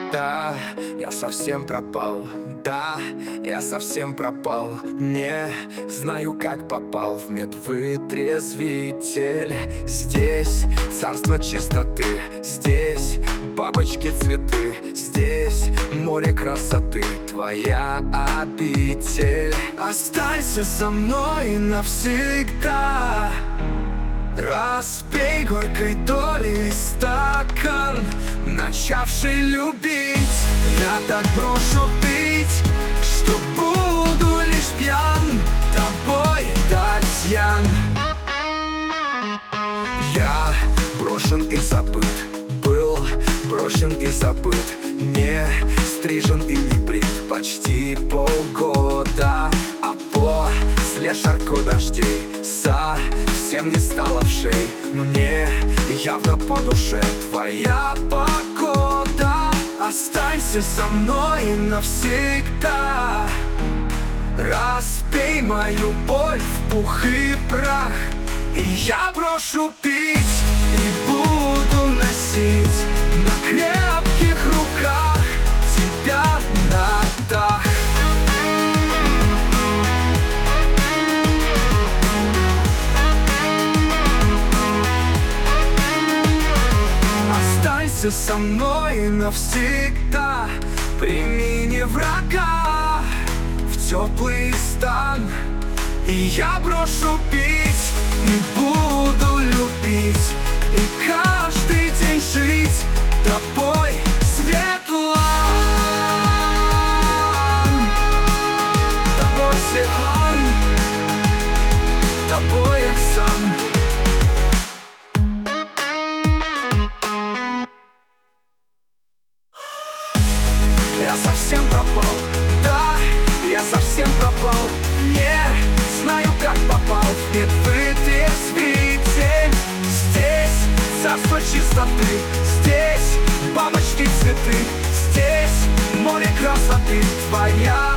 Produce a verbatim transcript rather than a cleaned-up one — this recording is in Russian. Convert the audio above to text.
Да, я совсем пропал. Да, я совсем пропал. Не знаю, как попал в медвытрезвитель. Здесь царство чистоты, здесь бабочки, цветы, здесь море красоты, твоя обитель. Останься со мной навсегда. Распей горькой долей стакан, начавший любить. Я так брошу пить, что буду лишь пьян тобой, Татьян. Я брошен и забыт, был брошен и забыт, не стрижен и не брит почти полгода. А после шарку дождей совсем не стало в шей. Мне явно по душе твоя погода. Останься со мной навсегда. Распей мою боль в пух и прах, и я брошу пить и буду носить на крепких руках тебя на дах. Останься со мной навсегда. Прими не врага в теплый стан, и я брошу пить и буду любить, и каждый день жить тобой, Светлан. Тобой, Светлан, тобой, Оксан. Я совсем пропал, да, я совсем пропал. Не знаю, как попал в медвытрезвитель. Здесь царство чистоты, здесь бабочки, цветы, здесь море красоты, твоя